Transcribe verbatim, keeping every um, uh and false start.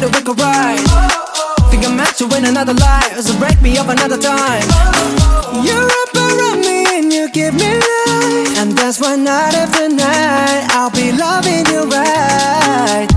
that we could ride. Think I'm meant to win another life, so break me up another time. You're up around me and you give me life, and that's why night after night I'll be loving you right.